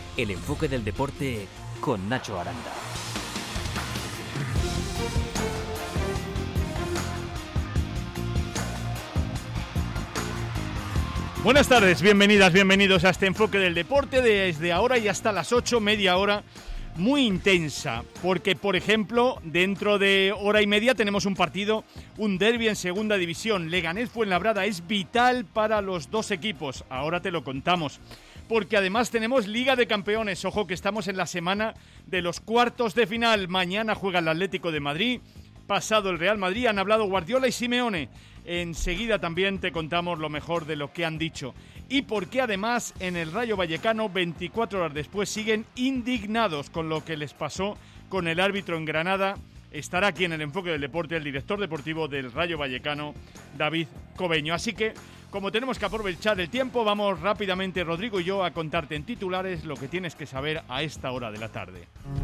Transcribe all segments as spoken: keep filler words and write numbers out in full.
El enfoque del deporte con Nacho Aranda. Buenas tardes, bienvenidas, bienvenidos a este enfoque del deporte desde ahora y hasta las ocho, media hora muy intensa, porque por ejemplo dentro de hora y media tenemos un partido, un derbi en segunda división. Leganés Fuenlabrada es vital para los dos equipos, ahora te lo contamos, porque además tenemos Liga de Campeones. Ojo que estamos en la semana de los cuartos de final. Mañana juega el Atlético de Madrid, pasado el Real Madrid, han hablado Guardiola y Simeone. Enseguida también te contamos lo mejor de lo que han dicho. Y porque además en el Rayo Vallecano, veinticuatro horas después, siguen indignados con lo que les pasó con el árbitro en Granada. Estará aquí en el enfoque del deporte el director deportivo del Rayo Vallecano, David Cobeño. Así que, como tenemos que aprovechar el tiempo, vamos rápidamente, Rodrigo y yo, a contarte en titulares lo que tienes que saber a esta hora de la tarde.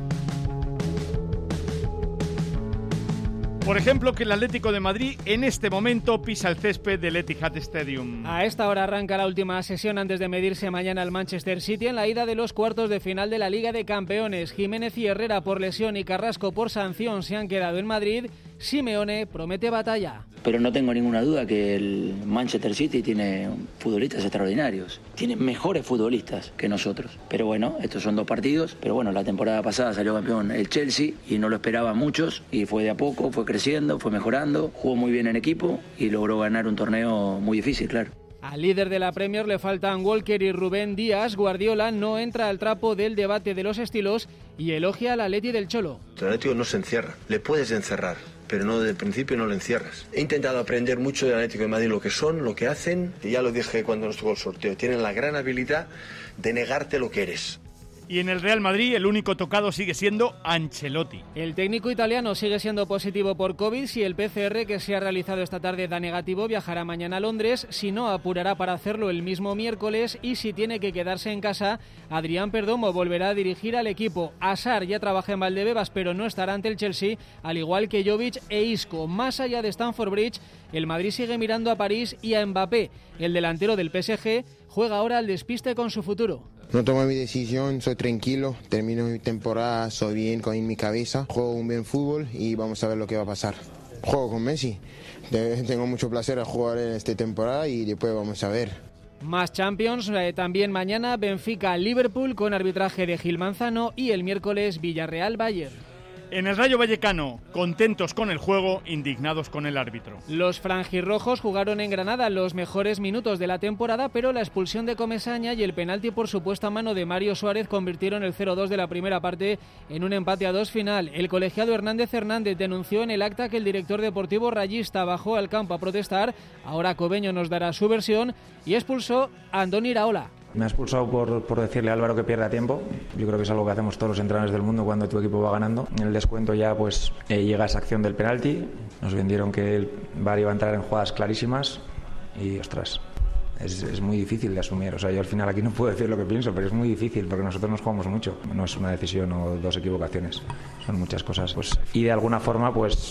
Por ejemplo, que el Atlético de Madrid en este momento pisa el césped del Etihad Stadium. A esta hora arranca la última sesión antes de medirse mañana al Manchester City en la ida de los cuartos de final de la Liga de Campeones. Jiménez y Herrera por lesión y Carrasco por sanción se han quedado en Madrid. Simeone promete batalla. Pero no tengo ninguna duda que el Manchester City tiene futbolistas extraordinarios. Tiene mejores futbolistas que nosotros. Pero bueno, estos son dos partidos. Pero bueno, la temporada pasada salió campeón el Chelsea y no lo esperaban muchos. Y fue de a poco, fue creciendo, fue mejorando. Jugó muy bien en equipo y logró ganar un torneo muy difícil, claro. Al líder de la Premier le faltan Walker y Rubén Díaz. Guardiola no entra al trapo del debate de los estilos y elogia al Atleti del Cholo. El Atlético no se encierra, le puedes encerrar, pero no desde el principio no lo encierras. He intentado aprender mucho del Atlético de Madrid, lo que son, lo que hacen, y ya lo dije cuando nos tocó el sorteo, tienen la gran habilidad de negarte lo que eres. Y en el Real Madrid el único tocado sigue siendo Ancelotti. El técnico italiano sigue siendo positivo por COVID. Si el P C R que se ha realizado esta tarde da negativo, viajará mañana a Londres. Si no, apurará para hacerlo el mismo miércoles. Y si tiene que quedarse en casa, Adrián Perdomo volverá a dirigir al equipo. Hazard ya trabaja en Valdebebas, pero no estará ante el Chelsea, al igual que Jovic e Isco. Más allá de Stamford Bridge, el Madrid sigue mirando a París y a Mbappé. El delantero del P S G juega ahora al despiste con su futuro. No tomo mi decisión, soy tranquilo, termino mi temporada, soy bien con mi cabeza, juego un buen fútbol y vamos a ver lo que va a pasar. Juego con Messi, tengo mucho placer a jugar en esta temporada y después vamos a ver. Más Champions, eh, también mañana Benfica-Liverpool con arbitraje de Gil Manzano y el miércoles Villarreal-Bayern. En el Rayo Vallecano, contentos con el juego, indignados con el árbitro. Los franjirrojos jugaron en Granada los mejores minutos de la temporada, pero la expulsión de Comesaña y el penalti por supuesta mano de Mario Suárez convirtieron el cero dos de la primera parte en un empate a dos final. El colegiado Hernández Hernández denunció en el acta que el director deportivo rayista bajó al campo a protestar. Ahora Cobeño nos dará su versión y expulsó a Andoni Iraola. Me ha expulsado por, por decirle a Álvaro que pierda tiempo. Yo creo que es algo que hacemos todos los entrenadores del mundo cuando tu equipo va ganando. En el descuento ya pues eh, llega esa acción del penalti. Nos vendieron que el V A R iba a entrar en jugadas clarísimas y ostras, es, es muy difícil de asumir. O sea, yo al final aquí no puedo decir lo que pienso, pero es muy difícil porque nosotros nos jugamos mucho. No es una decisión o dos equivocaciones, son muchas cosas. Pues, y de alguna forma pues,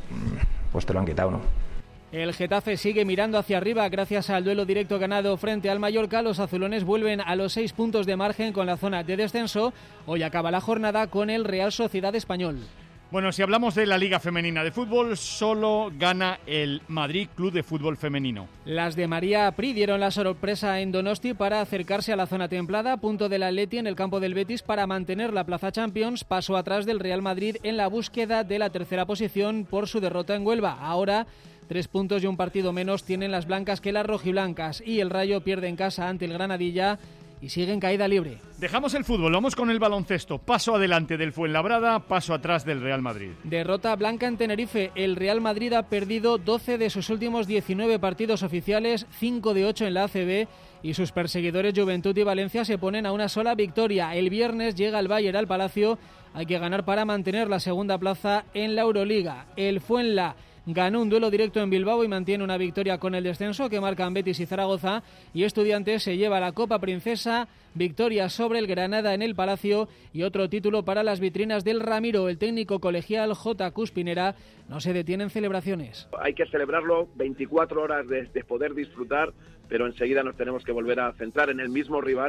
pues te lo han quitado, ¿no? El Getafe sigue mirando hacia arriba gracias al duelo directo ganado frente al Mallorca. Los azulones vuelven a los seis puntos de margen con la zona de descenso. Hoy acaba la jornada con el Real Sociedad Español. Bueno, si hablamos de la Liga Femenina de Fútbol, solo gana el Madrid Club de Fútbol Femenino. Las de María Pri dieron la sorpresa en Donosti para acercarse a la zona templada. Punto del Atleti en el campo del Betis para mantener la plaza Champions. Paso atrás del Real Madrid en la búsqueda de la tercera posición por su derrota en Huelva. Ahora tres puntos y un partido menos tienen las blancas que las rojiblancas. Y el Rayo pierde en casa ante el Granadilla y sigue en caída libre. Dejamos el fútbol, vamos con el baloncesto. Paso adelante del Fuenlabrada, paso atrás del Real Madrid. Derrota blanca en Tenerife. El Real Madrid ha perdido doce de sus últimos diecinueve partidos oficiales, cinco de ocho en la A C B, y sus perseguidores Juventud y Valencia se ponen a una sola victoria. El viernes llega el Bayern al Palacio. Hay que ganar para mantener la segunda plaza en la Euroliga. El Fuenla ganó un duelo directo en Bilbao y mantiene una victoria con el descenso que marcan Betis y Zaragoza, y Estudiantes se lleva la Copa Princesa, victoria sobre el Granada en el Palacio y otro título para las vitrinas del Ramiro. El técnico colegial J. Cuspinera no se detiene en celebraciones. Hay que celebrarlo, veinticuatro horas de, de poder disfrutar, pero enseguida nos tenemos que volver a centrar en el mismo rival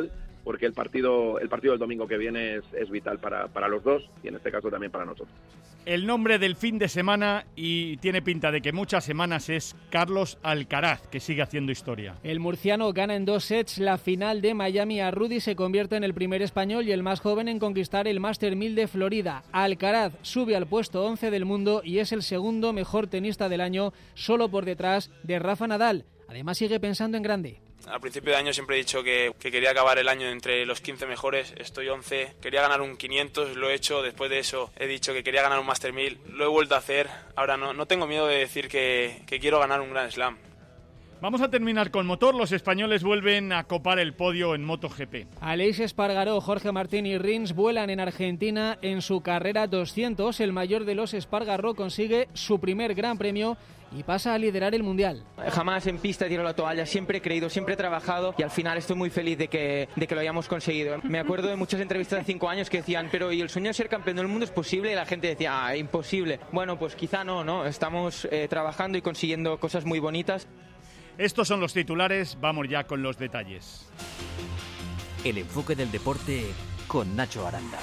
porque el partido el partido del domingo que viene es, es vital para, para los dos y en este caso también para nosotros. El nombre del fin de semana, y tiene pinta de que muchas semanas, es Carlos Alcaraz, que sigue haciendo historia. El murciano gana en dos sets la final de Miami a Rudy, se convierte en el primer español y el más joven en conquistar el Master mil de Florida. Alcaraz sube al puesto once del mundo y es el segundo mejor tenista del año, solo por detrás de Rafa Nadal. Además sigue pensando en grande. Al principio de año siempre he dicho que, que quería acabar el año entre los quince mejores, estoy once, quería ganar un quinientos, lo he hecho, después de eso he dicho que quería ganar un Master mil, lo he vuelto a hacer, ahora no, no tengo miedo de decir que, que quiero ganar un Grand Slam. Vamos a terminar con motor. Los españoles vuelven a copar el podio en MotoGP. Aleix Espargaró, Jorge Martín y Rins vuelan en Argentina en su carrera doscientos. El mayor de los Espargaró consigue su primer gran premio y pasa a liderar el Mundial. Jamás en pista tiro la toalla, siempre he creído, siempre he trabajado y al final estoy muy feliz de que, de que lo hayamos conseguido. Me acuerdo de muchas entrevistas de cinco años que decían, pero ¿y el sueño de ser campeón del mundo es posible? Y la gente decía, ah, imposible. Bueno, pues quizá no, ¿no? Estamos eh, trabajando y consiguiendo cosas muy bonitas. Estos son los titulares, vamos ya con los detalles. El enfoque del deporte con Nacho Aranda.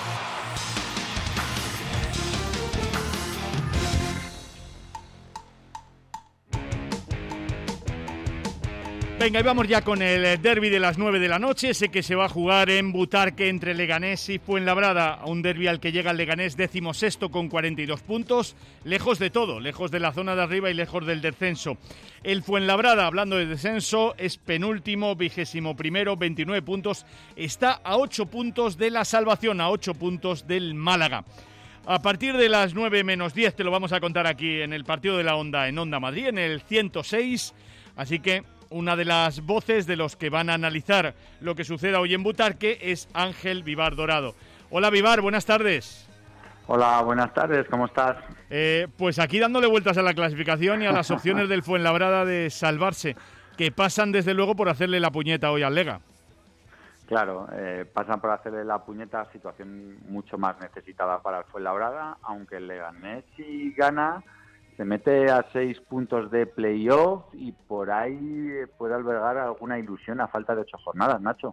Venga, y vamos ya con el derbi de las nueve de la noche. Sé que se va a jugar en Butarque entre Leganés y Fuenlabrada. Un derbi al que llega el Leganés decimosexto con cuarenta y dos puntos. Lejos de todo, lejos de la zona de arriba y lejos del descenso. El Fuenlabrada, hablando de descenso, es penúltimo, vigésimo primero, veintinueve puntos. Está a ocho puntos de la salvación, a ocho puntos del Málaga. A partir de las nueve menos diez te lo vamos a contar aquí en el partido de la Onda, en Onda Madrid, en el ciento seis. Así que una de las voces de los que van a analizar lo que suceda hoy en Butarque es Ángel Vivar Dorado. Hola Vivar, buenas tardes. Hola, buenas tardes, ¿cómo estás? Eh, pues aquí dándole vueltas a la clasificación y a las opciones del Fuenlabrada de salvarse, que pasan desde luego por hacerle la puñeta hoy al Lega. Claro, eh, pasan por hacerle la puñeta, situación mucho más necesitada para el Fuenlabrada, aunque el Leganés si gana se mete a seis puntos de playoff y por ahí puede albergar alguna ilusión a falta de ocho jornadas, Nacho.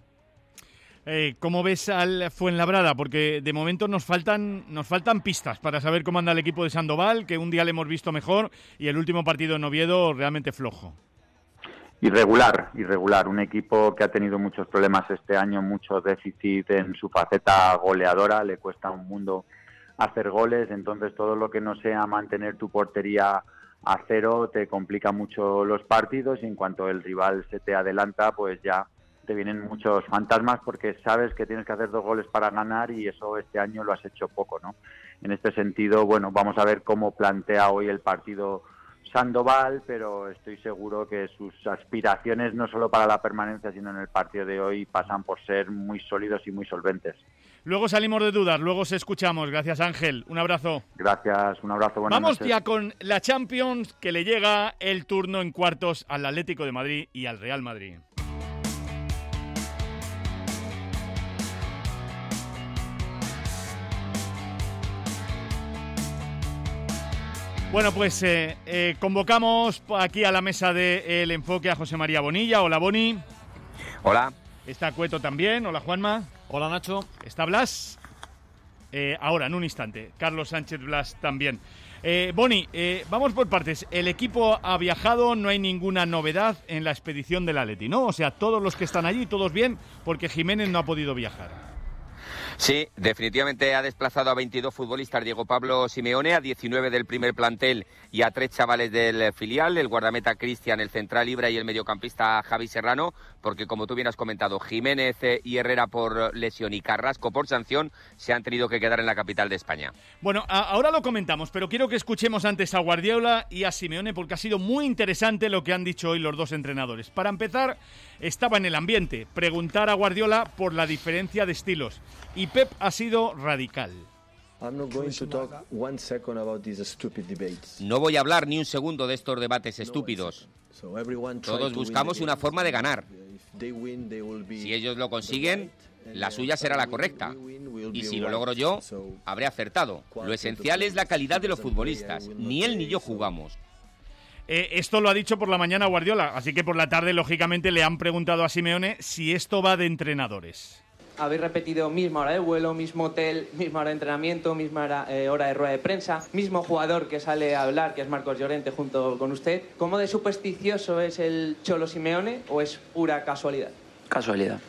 Eh, ¿Cómo ves al Fuenlabrada? Porque de momento nos faltan nos faltan pistas para saber cómo anda el equipo de Sandoval, que un día le hemos visto mejor y el último partido en Oviedo realmente flojo. Irregular, irregular. Un equipo que ha tenido muchos problemas este año, mucho déficit en su faceta goleadora, le cuesta un mundo hacer goles, entonces todo lo que no sea mantener tu portería a cero te complica mucho los partidos y en cuanto el rival se te adelanta, pues ya te vienen muchos fantasmas porque sabes que tienes que hacer dos goles para ganar y eso este año lo has hecho poco, ¿no? En este sentido, bueno, vamos a ver cómo plantea hoy el partido Sandoval, pero estoy seguro que sus aspiraciones no solo para la permanencia, sino en el partido de hoy pasan por ser muy sólidos y muy solventes. Luego salimos de dudas, luego os escuchamos. Gracias, Ángel. Un abrazo. Gracias, un abrazo. Buenas Vamos noches. ya con la Champions, que le llega el turno en cuartos al Atlético de Madrid y al Real Madrid. Bueno, pues eh, eh, convocamos aquí a la mesa del enfoque a José María Bonilla. Hola, Boni. Hola. Está Cueto también. Hola, Juanma. Hola, Nacho. Está Blas. Eh, ahora, en un instante. Carlos Sánchez Blas también. Eh, Boni, eh, vamos por partes. El equipo ha viajado, no hay ninguna novedad en la expedición del Atleti, ¿no? O sea, todos los que están allí, todos bien, porque Jiménez no ha podido viajar. Sí, definitivamente ha desplazado a veintidós futbolistas Diego Pablo Simeone, a diecinueve del primer plantel y a tres chavales del filial, el guardameta Cristian, el central Ibra y el mediocampista Javi Serrano, porque como tú bien has comentado, Jiménez y Herrera por lesión y Carrasco por sanción se han tenido que quedar en la capital de España. Bueno, a- ahora lo comentamos, pero quiero que escuchemos antes a Guardiola y a Simeone porque ha sido muy interesante lo que han dicho hoy los dos entrenadores. Para empezar, estaba en el ambiente, preguntar a Guardiola por la diferencia de estilos. Y Pep ha sido radical. No voy a hablar ni un segundo de estos debates estúpidos. Todos buscamos una forma de ganar. Si ellos lo consiguen, la suya será la correcta. Y si lo logro yo, habré acertado. Lo esencial es la calidad de los futbolistas. Ni él ni yo jugamos. Eh, esto lo ha dicho por la mañana Guardiola, así que por la tarde, lógicamente, le han preguntado a Simeone si esto va de entrenadores. Habéis repetido misma hora de vuelo, mismo hotel, misma hora de entrenamiento, misma hora, eh, hora de rueda de prensa, mismo jugador que sale a hablar, que es Marcos Llorente, junto con usted. ¿Cómo de supersticioso es el Cholo Simeone o es pura casualidad? Casualidad.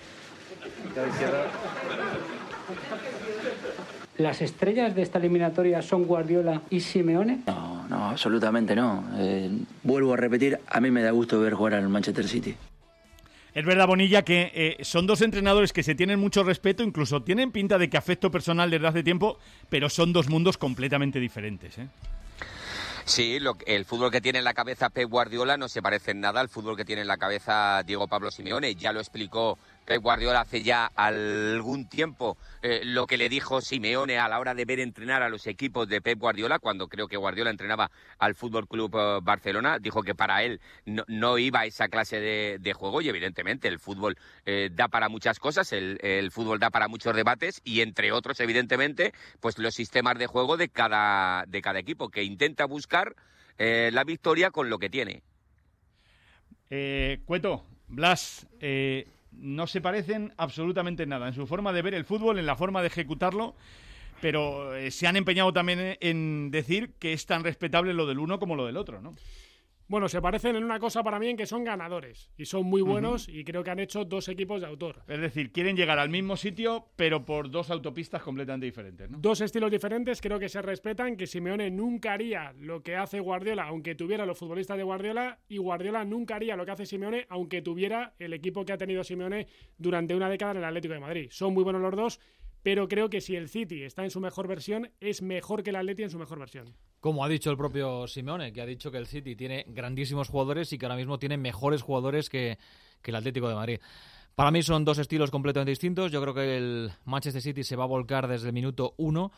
¿Las estrellas de esta eliminatoria son Guardiola y Simeone? No, no, absolutamente no. Eh, vuelvo a repetir, a mí me da gusto ver jugar al Manchester City. Es verdad, Bonilla, que eh, son dos entrenadores que se tienen mucho respeto, incluso tienen pinta de que afecto personal desde hace tiempo, pero son dos mundos completamente diferentes, ¿eh? Sí, lo, el fútbol que tiene en la cabeza Pep Guardiola no se parece en nada al fútbol que tiene en la cabeza Diego Pablo Simeone. Ya lo explicó Pep Guardiola hace ya algún tiempo eh, lo que le dijo Simeone a la hora de ver entrenar a los equipos de Pep Guardiola, cuando creo que Guardiola entrenaba al Fútbol Club eh, Barcelona. Dijo que para él no, no iba a esa clase de, de juego, y evidentemente el fútbol eh, da para muchas cosas, el, el fútbol da para muchos debates, y entre otros, evidentemente, pues los sistemas de juego de cada, de cada equipo, que intenta buscar eh, la victoria con lo que tiene. Eh, Cueto, Blas, eh, no se parecen absolutamente nada en su forma de ver el fútbol, en la forma de ejecutarlo, pero eh, se han empeñado también en decir que es tan respetable lo del uno como lo del otro, ¿no? Bueno, se parecen en una cosa para mí, en que son ganadores y son muy buenos, uh-huh. y creo que han hecho dos equipos de autor. Es decir, quieren llegar al mismo sitio, pero por dos autopistas completamente diferentes, ¿no? Dos estilos diferentes, creo que se respetan, que Simeone nunca haría lo que hace Guardiola, aunque tuviera los futbolistas de Guardiola, y Guardiola nunca haría lo que hace Simeone, aunque tuviera el equipo que ha tenido Simeone durante una década en el Atlético de Madrid. Son muy buenos los dos, pero creo que si el City está en su mejor versión, es mejor que el Atleti en su mejor versión. Como ha dicho el propio Simeone, que ha dicho que el City tiene grandísimos jugadores y que ahora mismo tiene mejores jugadores que, que el Atlético de Madrid. Para mí son dos estilos completamente distintos. Yo creo que el Manchester City se va a volcar desde el minuto uno,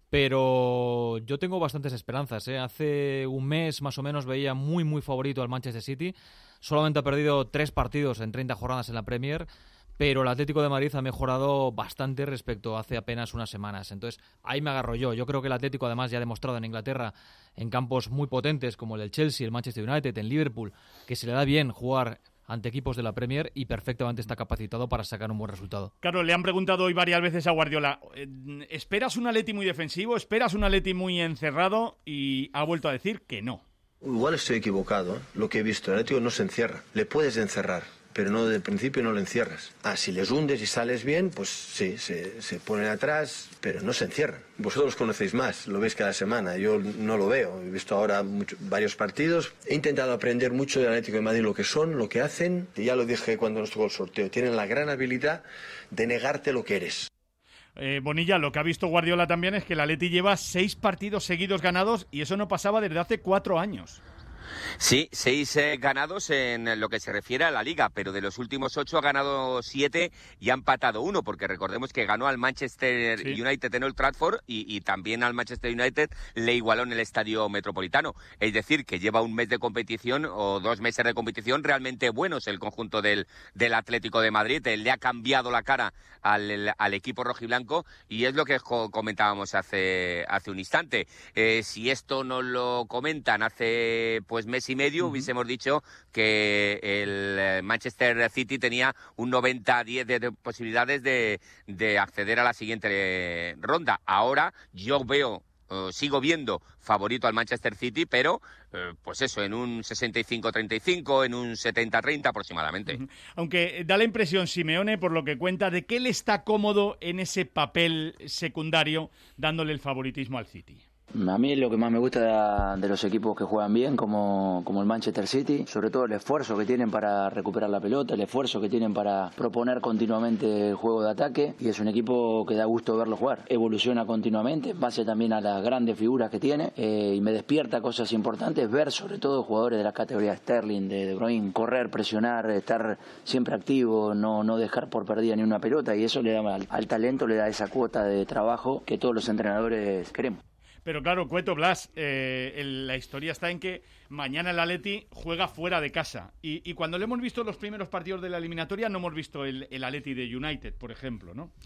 pero yo tengo bastantes esperanzas, ¿eh? Hace un mes más o menos veía muy muy favorito al Manchester City. Solamente ha perdido tres partidos en treinta jornadas en la Premier, pero el Atlético de Madrid ha mejorado bastante respecto a hace apenas unas semanas. Entonces, ahí me agarro yo. Yo creo que el Atlético, además, ya ha demostrado en Inglaterra, en campos muy potentes como el del Chelsea, el Manchester United, en Liverpool, que se le da bien jugar ante equipos de la Premier y perfectamente está capacitado para sacar un buen resultado. Claro, le han preguntado hoy varias veces a Guardiola, ¿esperas un Atleti muy defensivo? ¿Esperas un Atleti muy encerrado? Y ha vuelto a decir que no. Igual estoy equivocado, ¿eh? Lo que he visto, el Atlético no se encierra. Le puedes encerrar, pero no, del principio no lo encierras. Ah, si les hundes y sales bien, pues sí, se, se ponen atrás, pero no se encierran. Vosotros los conocéis más, lo veis cada semana, yo no lo veo. He visto ahora mucho, varios partidos. He intentado aprender mucho del Atlético de Madrid, lo que son, lo que hacen. Y ya lo dije cuando nos tocó el sorteo, tienen la gran habilidad de negarte lo que eres. Eh, Bonilla, lo que ha visto Guardiola también es que el Atleti lleva seis partidos seguidos ganados y eso no pasaba desde hace cuatro años. Sí, seis eh, ganados en lo que se refiere a la Liga, pero de los últimos ocho ha ganado siete y ha empatado uno, porque recordemos que ganó al Manchester sí. United en Old Trafford y, y también al Manchester United le igualó en el Estadio Metropolitano. Es decir, que lleva un mes de competición o dos meses de competición realmente buenos el conjunto del, del Atlético de Madrid. Le ha cambiado la cara al, al equipo rojiblanco y es lo que comentábamos hace, hace un instante. Eh, si esto no lo comentan hace pues mes y medio, uh-huh. hubiésemos dicho que el Manchester City tenía un noventa a diez de, de posibilidades de, de acceder a la siguiente ronda. Ahora yo veo, uh, sigo viendo favorito al Manchester City, pero uh, pues eso, en un sesenta y cinco treinta y cinco, en un setenta treinta aproximadamente. Uh-huh. Aunque da la impresión, Simeone, por lo que cuenta, de que él está cómodo en ese papel secundario, dándole el favoritismo al City. A mí lo que más me gusta de los equipos que juegan bien, como, como el Manchester City, sobre todo el esfuerzo que tienen para recuperar la pelota, el esfuerzo que tienen para proponer continuamente el juego de ataque, y es un equipo que da gusto verlo jugar. Evoluciona continuamente, en base también a las grandes figuras que tiene, eh, y me despierta cosas importantes, ver sobre todo jugadores de la categoría Sterling, de De Bruyne, correr, presionar, estar siempre activo, no, no dejar por perdida ni una pelota, y eso le da al, al talento, le da esa cuota de trabajo que todos los entrenadores queremos. Pero claro, Cueto, Blas, eh, el, la historia está en que mañana el Atleti juega fuera de casa. Y, y cuando lo hemos visto en los primeros partidos de la eliminatoria, no hemos visto el, el Atleti de United, por ejemplo, ¿no?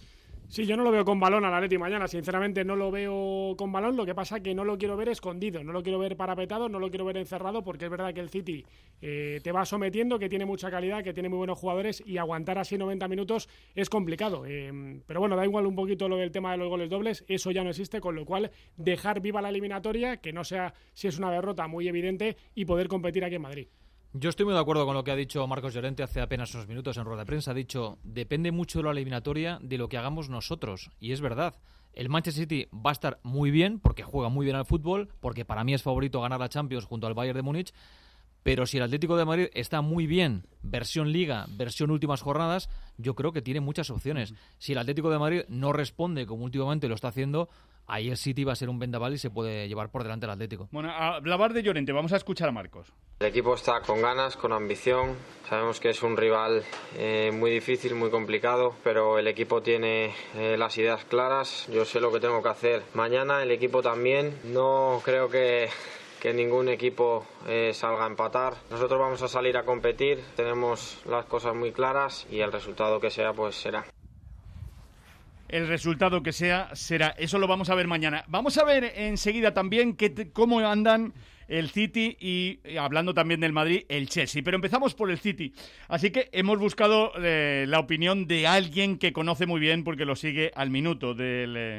Sí, yo no lo veo con balón al Atleti mañana, sinceramente no lo veo con balón, lo que pasa que no lo quiero ver escondido, no lo quiero ver parapetado, no lo quiero ver encerrado, porque es verdad que el City eh, te va sometiendo, que tiene mucha calidad, que tiene muy buenos jugadores, y aguantar así noventa minutos es complicado, eh, pero bueno, da igual un poquito lo del tema de los goles dobles, eso ya no existe, con lo cual dejar viva la eliminatoria, que no sea si es una derrota muy evidente, y poder competir aquí en Madrid. Yo estoy muy de acuerdo con lo que ha dicho Marcos Llorente hace apenas unos minutos en rueda de prensa. Ha dicho, depende mucho de la eliminatoria de lo que hagamos nosotros. Y es verdad. El Manchester City va a estar muy bien, porque juega muy bien al fútbol, porque para mí es favorito ganar la Champions junto al Bayern de Múnich. Pero si el Atlético de Madrid está muy bien, versión Liga, versión últimas jornadas, yo creo que tiene muchas opciones. Si el Atlético de Madrid no responde como últimamente lo está haciendo, ahí el City va a ser un vendaval y se puede llevar por delante el Atlético. Bueno, a hablar de Llorente, vamos a escuchar a Marcos. El equipo está con ganas, con ambición. Sabemos que es un rival eh, muy difícil, muy complicado, pero el equipo tiene eh, las ideas claras. Yo sé lo que tengo que hacer mañana, el equipo también. No creo que... que ningún equipo eh, salga a empatar. Nosotros vamos a salir a competir, tenemos las cosas muy claras y el resultado que sea, pues será. El resultado que sea, será. Eso lo vamos a ver mañana. Vamos a ver enseguida también qué te, cómo andan el City y, y hablando también del Madrid, el Chelsea. Pero empezamos por el City. Así que hemos buscado eh, la opinión de alguien que conoce muy bien, porque lo sigue al minuto, del... Eh,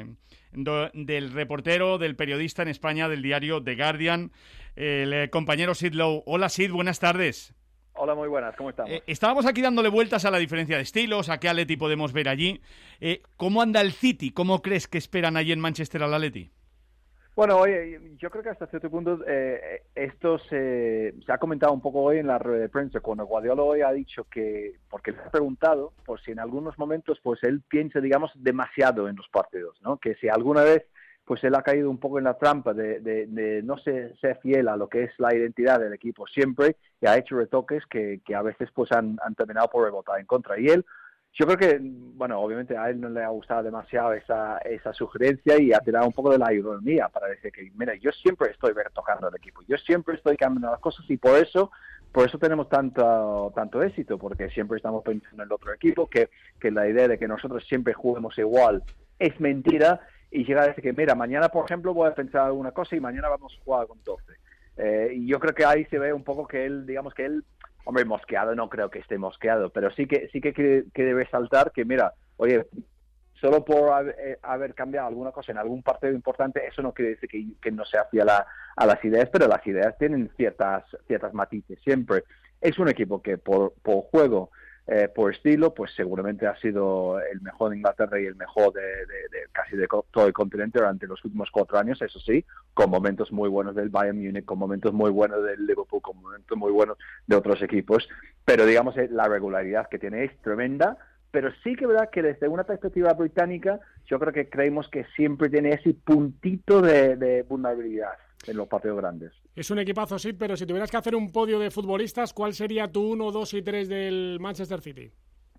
del reportero, del periodista en España del diario The Guardian, el eh, compañero Sid Lowe. Hola Sid, buenas tardes. Hola, muy buenas, ¿cómo estamos? Eh, estábamos aquí dándole vueltas a la diferencia de estilos, a qué Atleti podemos ver allí. Eh, ¿Cómo anda el City? ¿Cómo crees que esperan allí en Manchester al Atleti? Bueno, oye, yo creo que hasta cierto punto eh, esto se, se ha comentado un poco hoy en la rueda de prensa, cuando Guardiola hoy ha dicho que, porque le ha preguntado por si en algunos momentos pues él piensa, digamos, demasiado en los partidos, ¿no? Que si alguna vez pues él ha caído un poco en la trampa de, de, de no ser, ser fiel a lo que es la identidad del equipo siempre, y ha hecho retoques que, que a veces pues han, han terminado por rebotar en contra. Y él, yo creo que, bueno, obviamente a él no le ha gustado demasiado esa, esa sugerencia y ha tirado un poco de la ironía para decir que, mira, yo siempre estoy retocando el equipo, yo siempre estoy cambiando las cosas y por eso por eso tenemos tanto tanto éxito, porque siempre estamos pensando en el otro equipo, que, que la idea de que nosotros siempre juguemos igual es mentira, y llega a decir que, mira, mañana, por ejemplo, voy a pensar alguna cosa y mañana vamos a jugar con doce. Eh, y yo creo que ahí se ve un poco que él, digamos que él, hombre, mosqueado no creo que esté mosqueado, pero sí que sí que quiere, quiere resaltar que, mira, oye, solo por haber, eh, haber cambiado alguna cosa en algún partido importante, eso no quiere decir que, que no sea fiel a, a las ideas, pero las ideas tienen ciertas ciertas matices siempre. Es un equipo que por, por juego, eh, por estilo, pues seguramente ha sido el mejor de Inglaterra y el mejor de, de, de casi de todo el continente durante los últimos cuatro años, eso sí, con momentos muy buenos del Bayern Múnich, con momentos muy buenos del Liverpool, con momentos muy buenos de otros equipos, pero digamos la regularidad que tiene es tremenda, pero sí que es verdad que desde una perspectiva británica yo creo que creemos que siempre tiene ese puntito de, de vulnerabilidad en los partidos grandes. Es un equipazo, sí, pero si tuvieras que hacer un podio de futbolistas, ¿cuál sería tu uno, dos y tres del Manchester City?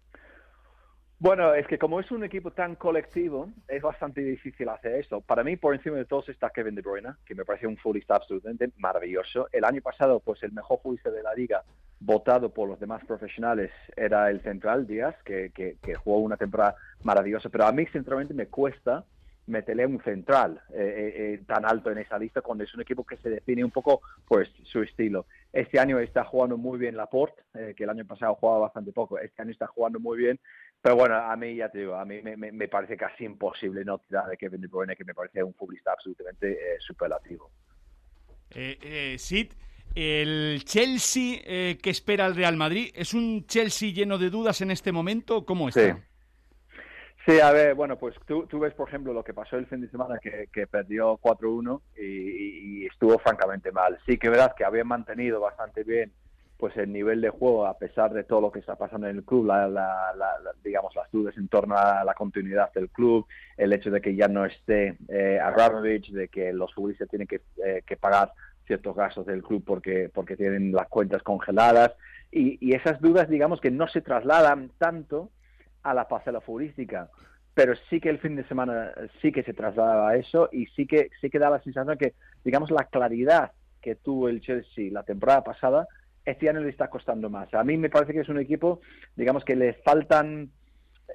Bueno, es que como es un equipo tan colectivo, es bastante difícil hacer eso. Para mí, por encima de todos está Kevin De Bruyne, que me parece un futbolista absolutamente maravilloso. El año pasado, pues el mejor futbolista de la liga, votado por los demás profesionales, era el central Díaz, que, que, que jugó una temporada maravillosa. Pero a mí, sinceramente, me cuesta meterle un central eh, eh, tan alto en esa lista cuando es un equipo que se define un poco pues su estilo. Este año está jugando muy bien Laporte, eh, que el año pasado jugaba bastante poco. Este año está jugando muy bien, pero bueno, a mí ya te digo, a mí me, me, me parece casi imposible no tirar de Kevin De Bruyne, que me parece un futbolista absolutamente eh, superlativo. Eh, eh, Sid, el Chelsea eh, que espera el Real Madrid, ¿es un Chelsea lleno de dudas en este momento? ¿Cómo está? Sí. Sí, a ver, bueno, pues tú, tú ves, por ejemplo, lo que pasó el fin de semana, que, que perdió cuatro uno y, y estuvo francamente mal. Sí que verás que habían mantenido bastante bien pues el nivel de juego a pesar de todo lo que está pasando en el club, la, la, la, la, digamos las dudas en torno a la continuidad del club, el hecho de que ya no esté eh, Abramovich, de que los futbolistas tienen que, eh, que pagar ciertos gastos del club porque, porque tienen las cuentas congeladas y, y esas dudas, digamos, que no se trasladan tanto a la parcela futbolística, pero sí que el fin de semana sí que se trasladaba a eso y sí que sí que da la sensación que, digamos, la claridad que tuvo el Chelsea la temporada pasada, este año le está costando más. A mí me parece que es un equipo, digamos, que le faltan eh,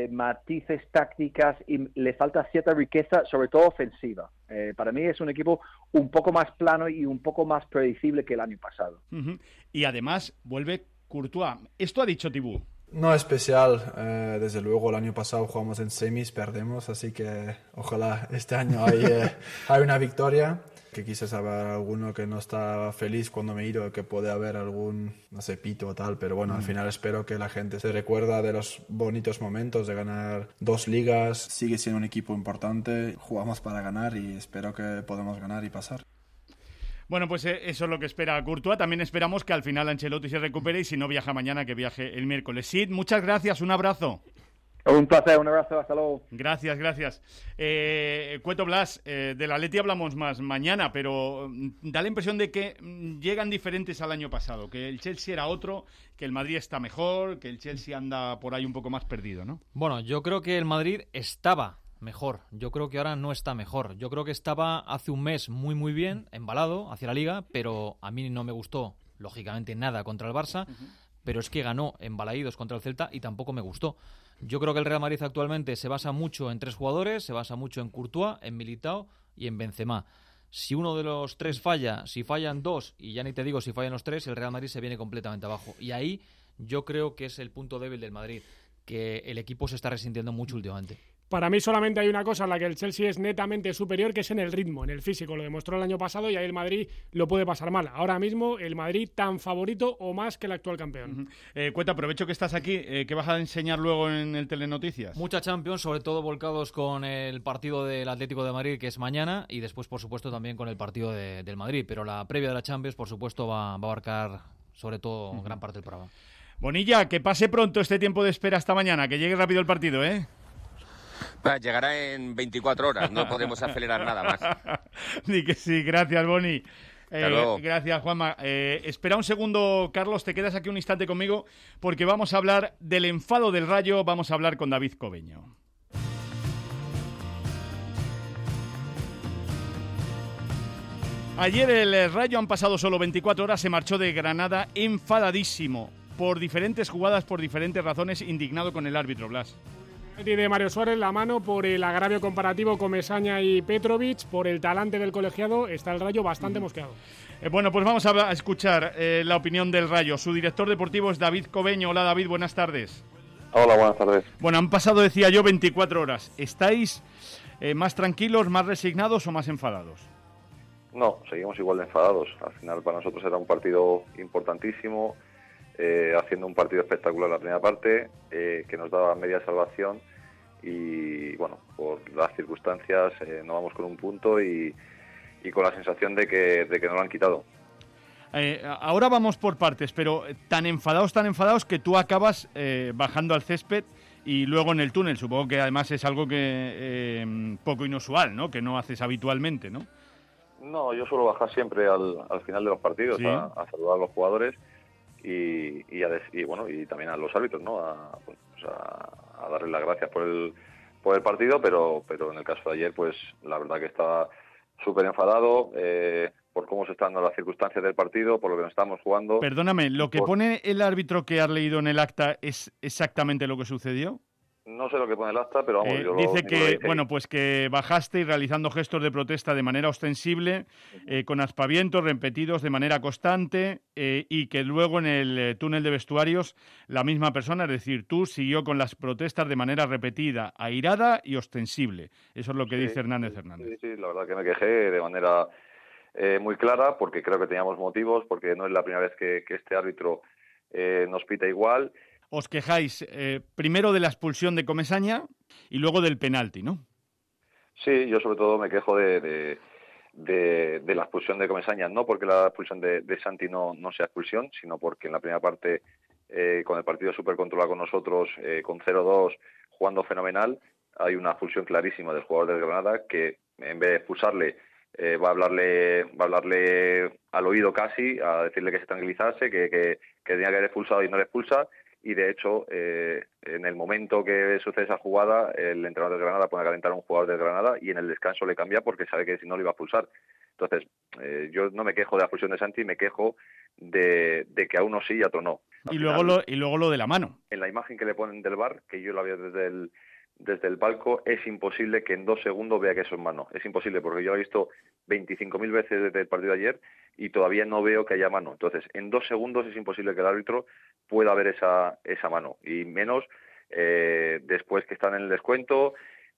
eh, matices tácticas y le falta cierta riqueza, sobre todo ofensiva. Eh, para mí es un equipo un poco más plano y un poco más predecible que el año pasado. Uh-huh. Y además vuelve Courtois. Esto ha dicho Tibú. No especial, eh, desde luego el año pasado jugamos en semis, perdemos, así que ojalá este año hay, eh, hay una victoria. Que quise saber alguno que no está feliz cuando me he ido, que puede haber algún, no sé, pito o tal, pero bueno, mm. al final espero que la gente se recuerda de los bonitos momentos de ganar dos ligas. Sigue siendo un equipo importante, jugamos para ganar y espero que podamos ganar y pasar. Bueno, pues eso es lo que espera Courtois. También esperamos que al final Ancelotti se recupere y si no viaja mañana, que viaje el miércoles. Sid, muchas gracias, un abrazo. Un placer, un abrazo, hasta luego. Gracias, gracias. Eh, Cueto Blas, eh, del Atleti hablamos más mañana, pero da la impresión de que llegan diferentes al año pasado, que el Chelsea era otro, que el Madrid está mejor, que el Chelsea anda por ahí un poco más perdido, ¿no? Bueno, yo creo que el Madrid estaba mejor, yo creo que ahora no está mejor. Yo creo que estaba hace un mes muy muy bien, embalado hacia la Liga, pero a mí no me gustó, lógicamente, nada contra el Barça, uh-huh. pero es que ganó embalaídos contra el Celta y tampoco me gustó. Yo creo que el Real Madrid actualmente se basa mucho en tres jugadores, se basa mucho en Courtois, en Militao y en Benzema. Si uno de los tres falla, si fallan dos, y ya ni te digo si fallan los tres, el Real Madrid se viene completamente abajo. Y ahí yo creo que es el punto débil del Madrid, que el equipo se está resintiendo mucho últimamente. Para mí solamente hay una cosa en la que el Chelsea es netamente superior, que es en el ritmo, en el físico. Lo demostró el año pasado y ahí el Madrid lo puede pasar mal. Ahora mismo el Madrid tan favorito o más que el actual campeón. Uh-huh. Eh, Cueta, aprovecho que estás aquí. Eh, ¿Qué vas a enseñar luego en el Telenoticias? Mucha Champions, sobre todo volcados con el partido del Atlético de Madrid, que es mañana, y después, por supuesto, también con el partido de, del Madrid. Pero la previa de la Champions, por supuesto, va, va a abarcar sobre todo uh-huh. gran parte del programa. Bonilla, que pase pronto este tiempo de espera hasta mañana, que llegue rápido el partido, ¿eh? Llegará en veinticuatro horas, no podemos acelerar nada más. Di que sí, gracias, Boni. Eh, gracias, Juanma. Eh, espera un segundo, Carlos, te quedas aquí un instante conmigo, porque vamos a hablar del enfado del Rayo, vamos a hablar con David Cobeño. Ayer el Rayo, han pasado solo veinticuatro horas, se marchó de Granada enfadadísimo, por diferentes jugadas, por diferentes razones, indignado con el árbitro, Blas. De Mario Suárez, la mano por el agravio comparativo con Mesaña y Petrovic, por el talante del colegiado, está el Rayo bastante mosqueado. Eh, bueno, pues vamos a, a escuchar eh, la opinión del Rayo. Su director deportivo es David Cobeño. Hola, David, buenas tardes. Hola, buenas tardes. Bueno, han pasado, decía yo, veinticuatro horas. ¿Estáis eh, más tranquilos, más resignados o más enfadados? No, seguimos igual de enfadados. Al final para nosotros era un partido importantísimo, Eh, haciendo un partido espectacular en la primera parte, eh, que nos daba media salvación y bueno, por las circunstancias eh, no vamos con un punto y, y con la sensación de que, de que no lo han quitado. Eh, ahora vamos por partes, pero tan enfadados, tan enfadados que tú acabas eh, bajando al césped y luego en el túnel. Supongo que además es algo que eh, poco inusual, ¿no? Que no haces habitualmente, ¿no? No, yo suelo bajar siempre al, al final de los partidos, ¿sí? a, a saludar a los jugadores. Y, y, a, y bueno, y también a los árbitros, ¿no? A, pues, a, a darles las gracias por el por el partido, pero pero en el caso de ayer, pues la verdad que estaba súper enfadado eh, por cómo se están dando las circunstancias del partido, por lo que nos estamos jugando. Perdóname, ¿lo que por... pone el árbitro que has leído en el acta es exactamente lo que sucedió? No sé lo que pone el acta, pero vamos, eh, yo lo dice que, lo bueno, pues que bajaste y realizando gestos de protesta de manera ostensible, eh, con aspavientos repetidos de manera constante, eh, y que luego en el eh, túnel de vestuarios la misma persona, es decir, tú, siguió con las protestas de manera repetida, airada y ostensible. Eso es lo que sí, dice Hernández sí, Hernández. Sí, sí, la verdad que me quejé de manera eh, muy clara, porque creo que teníamos motivos, porque no es la primera vez que, que este árbitro eh, nos pita igual. Os quejáis eh, primero de la expulsión de Comesaña y luego del penalti, ¿no? Sí, yo sobre todo me quejo de, de, de, de la expulsión de Comesaña, no porque la expulsión de, de Santi no, no sea expulsión, sino porque en la primera parte, eh, con el partido súper controlado con nosotros, eh, con cero dos, jugando fenomenal, hay una expulsión clarísima del jugador del Granada que en vez de expulsarle, eh, va a hablarle va a hablarle al oído casi, a decirle que se tranquilizase, que, que, que tenía que haber expulsado y no le expulsa. Y de hecho, eh, en el momento que sucede esa jugada, el entrenador de Granada pone a calentar a un jugador de Granada y en el descanso le cambia porque sabe que si no le iba a expulsar. Entonces, eh, yo no me quejo de la expulsión de Santi, me quejo de, de que a uno sí y a otro no. Y luego, lo, y luego lo de la mano. En la imagen que le ponen del V A R, que yo la veo desde el, desde el palco, es imposible que en dos segundos vea que eso es mano. Es imposible, porque yo lo he visto veinticinco mil veces desde el partido de ayer y todavía no veo que haya mano. Entonces, en dos segundos es imposible que el árbitro pueda ver esa, esa mano. Y menos eh, después que están en el descuento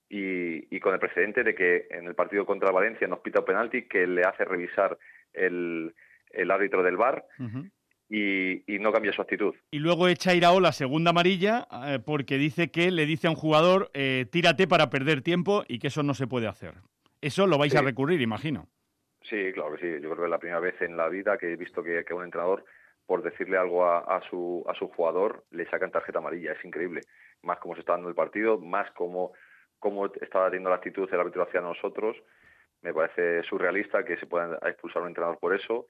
y, y con el precedente de que en el partido contra Valencia nos pita un penalti que le hace revisar el, el árbitro del V A R. Uh-huh. Y, y no cambia su actitud. Y luego echa Iraola la segunda amarilla eh, porque dice que le dice a un jugador eh, tírate para perder tiempo y que eso no se puede hacer. Eso lo vais sí. a recurrir, imagino. Sí, claro que sí. Yo creo que es la primera vez en la vida que he visto que, que un entrenador, por decirle algo a, a, su, a su jugador, le sacan tarjeta amarilla. Es increíble. Más cómo se está dando el partido, más cómo, cómo estaba teniendo la actitud el árbitro hacia nosotros. Me parece surrealista que se pueda expulsar a un entrenador por eso.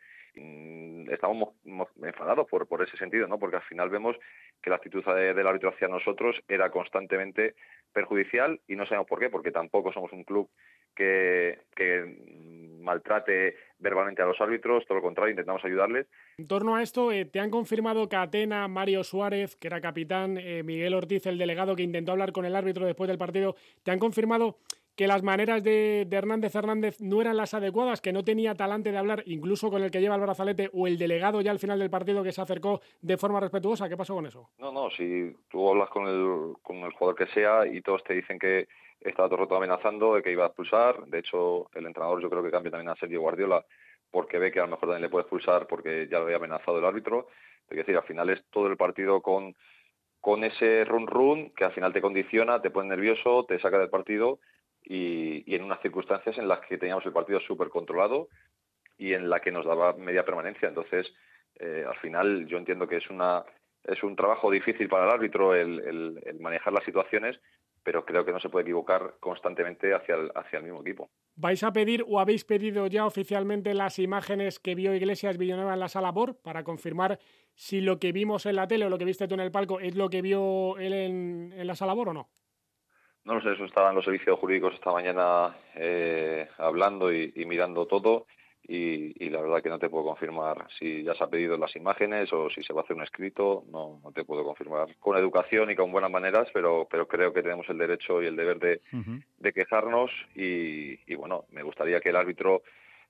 Estamos enfadados por, por ese sentido, ¿no? Porque al final vemos que la actitud de, del árbitro hacia nosotros era constantemente perjudicial y no sabemos por qué, porque tampoco somos un club que, que maltrate verbalmente a los árbitros, todo lo contrario, intentamos ayudarles. En torno a esto, eh, ¿te han confirmado Catena, Mario Suárez, que era capitán, eh, Miguel Ortiz, el delegado que intentó hablar con el árbitro después del partido, te han confirmado que las maneras de, de Hernández Hernández no eran las adecuadas, que no tenía talante de hablar incluso con el que lleva el brazalete o el delegado ya al final del partido que se acercó de forma respetuosa? ¿Qué pasó con eso? No, no, si tú hablas con el, con el jugador que sea y todos te dicen que estaba todo el rato amenazando, de que iba a expulsar. De hecho, el entrenador yo creo que cambia también a Sergio Guardiola porque ve que a lo mejor también le puede expulsar porque ya lo había amenazado el árbitro. Es decir, al final es todo el partido con, con ese run-run que al final te condiciona, te pone nervioso, te saca del partido. Y, y en unas circunstancias en las que teníamos el partido súper controlado y en la que nos daba media permanencia. Entonces, eh, al final yo entiendo que es una es un trabajo difícil para el árbitro el, el, el manejar las situaciones, pero creo que no se puede equivocar constantemente hacia el, hacia el mismo equipo. ¿Vais a pedir o habéis pedido ya oficialmente las imágenes que vio Iglesias Villanueva en la sala B O R para confirmar si lo que vimos en la tele o lo que viste tú en el palco es lo que vio él en, en la sala B O R o no? No lo sé, eso estaban los servicios jurídicos esta mañana eh, hablando y, y mirando todo y, y la verdad que no te puedo confirmar si ya se ha pedido las imágenes o si se va a hacer un escrito, no, no te puedo confirmar. Con educación y con buenas maneras, pero, pero creo que tenemos el derecho y el deber de, uh-huh. de quejarnos y, y bueno, me gustaría que el árbitro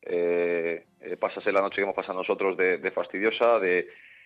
eh, pasase la noche que hemos pasado nosotros de, de fastidiosa, de,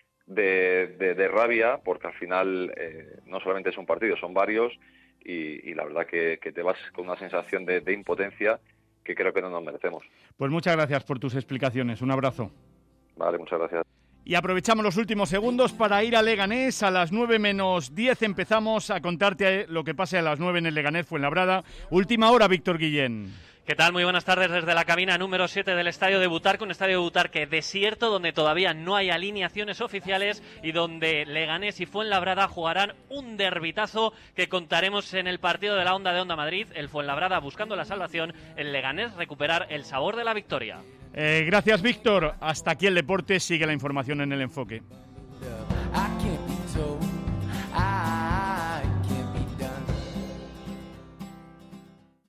de, de, de rabia, porque al final eh, no solamente es un partido, son varios. Y, y la verdad que, que te vas con una sensación de, de impotencia que creo que no nos merecemos. Pues muchas gracias por tus explicaciones. Un abrazo. Vale, muchas gracias. Y aprovechamos los últimos segundos para ir a Leganés. A las nueve menos diez empezamos a contarte lo que pase a las nueve en el Leganés Fuenlabrada. Última hora, Víctor Guillén. ¿Qué tal? Muy buenas tardes desde la cabina número siete del Estadio de Butarque, un estadio de Butarque desierto donde todavía no hay alineaciones oficiales y donde Leganés y Fuenlabrada jugarán un derbitazo que contaremos en el partido de la Onda de Onda Madrid. El Fuenlabrada buscando la salvación, el Leganés recuperar el sabor de la victoria. Eh, gracias, Víctor. Hasta aquí el deporte. Sigue la información en El Enfoque.